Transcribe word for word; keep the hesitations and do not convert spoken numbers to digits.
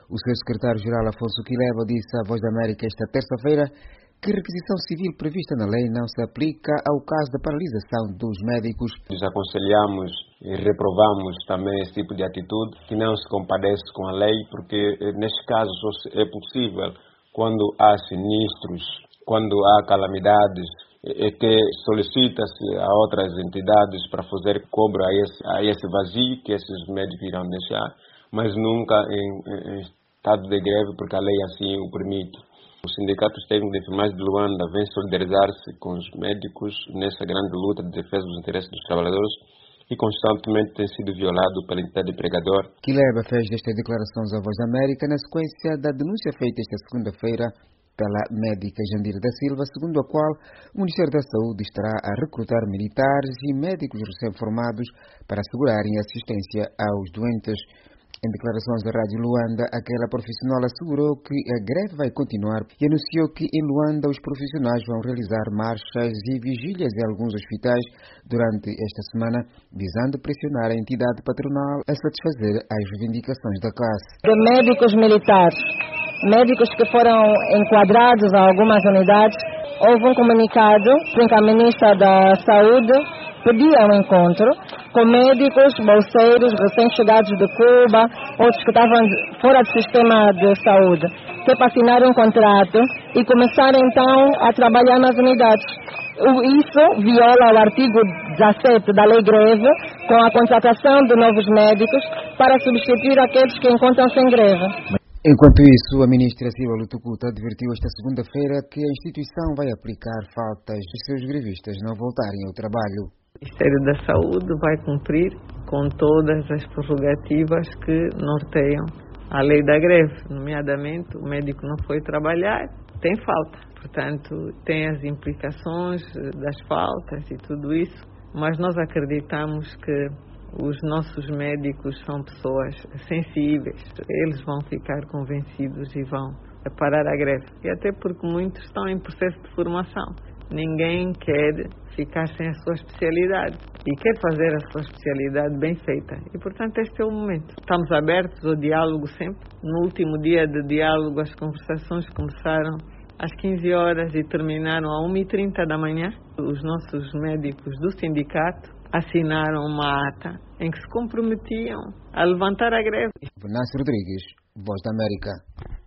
O seu secretário-geral Afonso Quileba disse à Voz da América esta terça-feira que a requisição civil prevista na lei não se aplica ao caso da paralisação dos médicos. Desaconselhamos e reprovamos também esse tipo de atitude que não se compadece com a lei, porque neste caso só é possível quando há sinistros, quando há calamidades, é que solicita-se a outras entidades para fazer cobro a esse, a esse vazio que esses médicos irão deixar, mas nunca em, em estado de greve, porque a lei assim o permite. Os sindicatos técnicos de enfermagem de Luanda vêm solidarizar-se com os médicos nessa grande luta de defesa dos interesses dos trabalhadores e constantemente tem sido violado pela entidade empregadora. Quileba fez estas declarações à Voz da América na sequência da denúncia feita esta segunda-feira pela médica Jandira da Silva, segundo a qual o Ministério da Saúde estará a recrutar militares e médicos recém-formados para assegurarem assistência aos doentes. Em declarações da Rádio Luanda, aquela profissional assegurou que a greve vai continuar e anunciou que em Luanda os profissionais vão realizar marchas e vigílias em alguns hospitais durante esta semana, visando pressionar a entidade patronal a satisfazer as reivindicações da classe. De médicos militares, médicos que foram enquadrados a algumas unidades, houve um comunicado em que a ministra da Saúde pedia um encontro com médicos, bolseiros, recém-chegados de Cuba, outros que estavam fora do sistema de saúde, que é para assinar um contrato e começar então a trabalhar nas unidades. Isso viola o artigo dezassete da Lei Greve, com a contratação de novos médicos para substituir aqueles que encontram-se em greve. Enquanto isso, a ministra Silva Lutucuta advertiu esta segunda-feira que a instituição vai aplicar faltas se seus grevistas não voltarem ao trabalho. O Ministério da Saúde vai cumprir com todas as prerrogativas que norteiam a lei da greve, nomeadamente o médico não foi trabalhar, tem falta. Portanto, tem as implicações das faltas e tudo isso, mas nós acreditamos que os nossos médicos são pessoas sensíveis, eles vão ficar convencidos e vão parar a greve. E até porque muitos estão em processo de formação. Ninguém quer ficar sem a sua especialidade e quer fazer a sua especialidade bem feita. E, portanto, este é o momento. Estamos abertos ao diálogo sempre. No último dia de diálogo, as conversações começaram às quinze horas e terminaram às uma e trinta da manhã. Os nossos médicos do sindicato assinaram uma ata em que se comprometiam a levantar a greve. Venâncio Rodrigues, Voz da América.